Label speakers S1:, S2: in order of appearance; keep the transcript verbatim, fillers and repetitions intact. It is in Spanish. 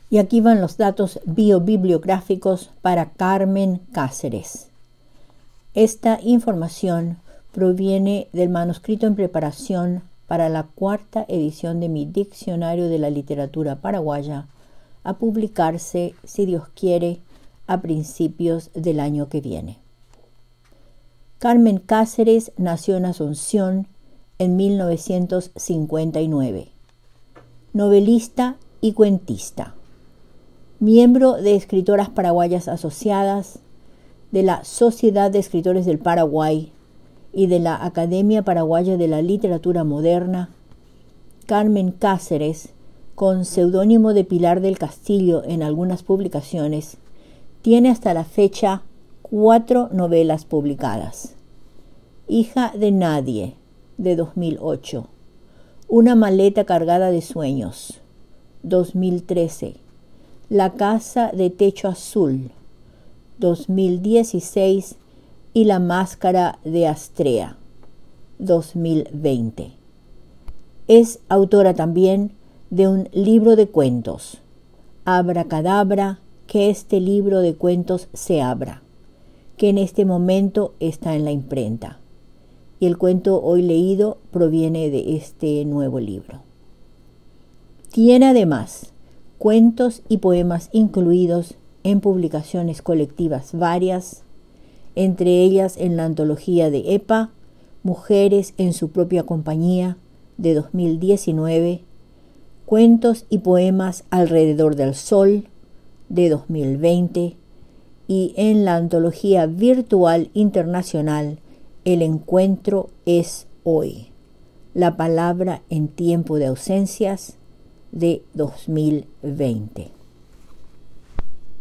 S1: Y aquí van los datos biobibliográficos para Carmen Cáceres. Esta información proviene del manuscrito en preparación para la cuarta edición de mi Diccionario de la Literatura Paraguaya, a publicarse, si Dios quiere, a principios del año que viene. Carmen Cáceres nació en Asunción en mil novecientos cincuenta y nueve. Novelista y cuentista. Miembro de Escritoras Paraguayas Asociadas, de la Sociedad de Escritores del Paraguay y de la Academia Paraguaya de la Literatura Moderna, Carmen Cáceres, con seudónimo de Pilar del Castillo en algunas publicaciones, tiene hasta la fecha cuatro novelas publicadas. Hija de Nadie, de dos mil ocho. Una maleta cargada de sueños, dos mil trece. La casa de techo azul, dos mil dieciséis, y La máscara de Astrea, dos mil veinte. Es autora también de un libro de cuentos, Abracadabra, que este libro de cuentos se abra, que en este momento está en la imprenta. Y el cuento hoy leído proviene de este nuevo libro. Tiene además cuentos y poemas incluidos en publicaciones colectivas varias, entre ellas en la antología de E P A, Mujeres en su propia compañía, de dos mil diecinueve, Cuentos y poemas alrededor del sol, de dos mil veinte, y en la antología virtual internacional El encuentro es hoy, la palabra en tiempo de ausencias, de dos mil veinte.